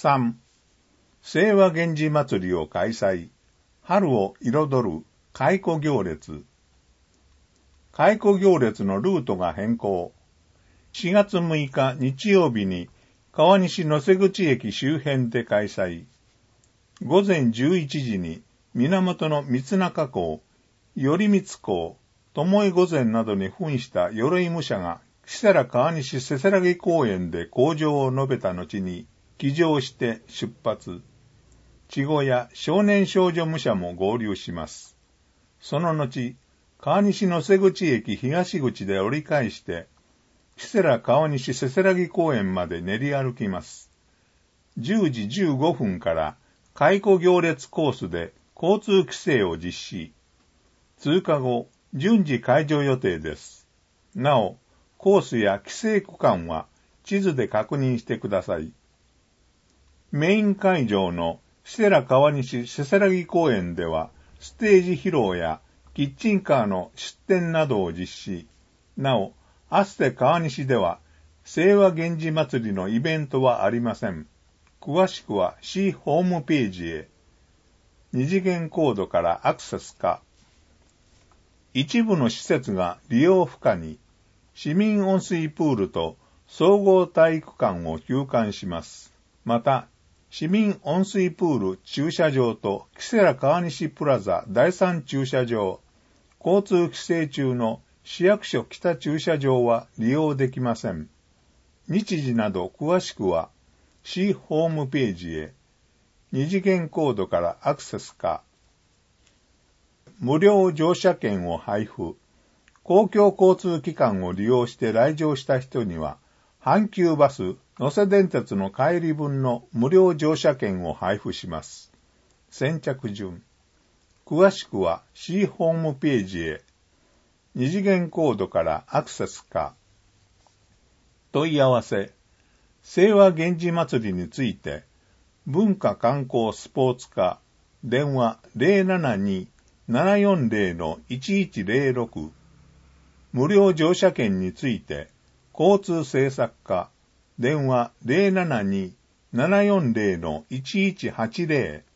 3、清和源氏祭りを開催。春を彩る蚕行列。蚕行列のルートが変更。4月6日日曜日に川西野瀬口駅周辺で開催。午前11時に源の三中公、頼光公、巴御前などに扮した鎧武者が木更川西せせらぎ公園で口上を述べた後に騎乗して出発。稚児や少年少女武者も合流します。その後、川西野瀬口駅東口で折り返して、木更川西せせらぎ公園まで練り歩きます。10時15分から蚕行列コースで交通規制を実施。通過後、順次解除予定です。なお、コースや規制区間は地図で確認してください。メイン会場の木更川西せせらぎ公園では、ステージ披露やキッチンカーの出店などを実施。なお、アステ川西では、清和源氏祭りのイベントはありません。詳しくは市ホームページへ。二次元コードからアクセスか。一部の施設が利用不可に、市民温水プールと総合体育館を休館します。また、市民温水プール駐車場と木更川西プラザ第3駐車場、交通規制中の市役所北駐車場は利用できません。日時など詳しくは市ホームページへ。二次元コードからアクセスか。無料乗車券を配布。公共交通機関を利用して来場した人には、阪急バス、能勢電鉄の帰り分の無料乗車券を配布します。先着順。詳しくは市ホームページへ。二次元コードからアクセスか。問い合わせ。清和源氏祭りについて、文化観光スポーツ課、電話 072-740-1106。無料乗車券について、交通政策課、電話 072-740-1180。